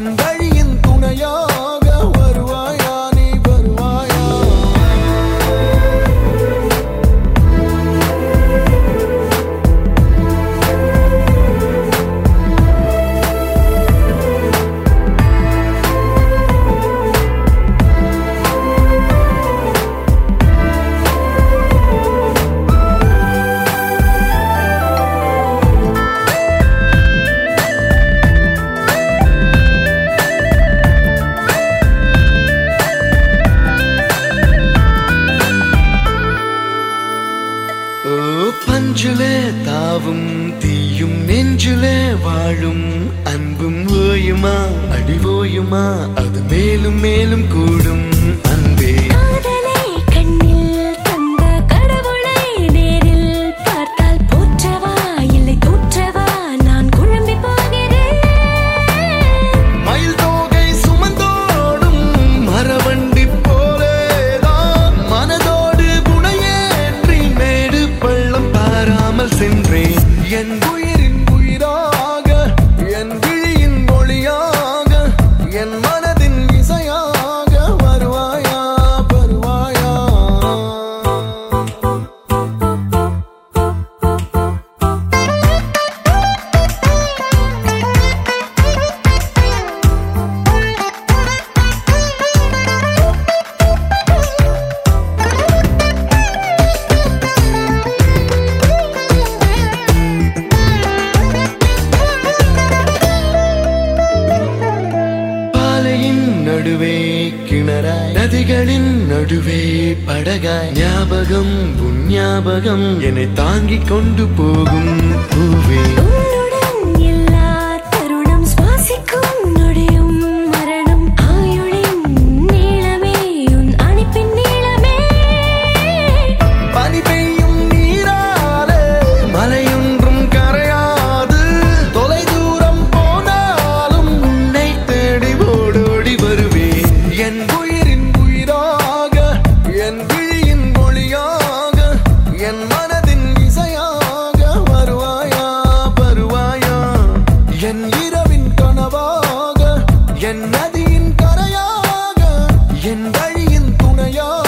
என் வழியின் துணையாக வருவாயா நீ வருவாயா பஞ்சுலே தாவும் தீயும் நெஞ்சுலே வாழும் அன்பும் ஓயுமா அடிவோயுமா அது மேலும் மேலும் கூடும் அன்பே என் உயிரின் உயிராக என் விழியின் மொழியாக என் மனதின் இசையாக வருவாயா வருவாயா நடுவே கிணறாய் நதிகளின் நடுவே படகாய் ஞாபகம் உன் ஞாபகம் என்னை தாங்கிக் கொண்டு போகும் பூவே என் இரவின் கனவாக என் நதியின் கரையாக என் வழியின் துணையாக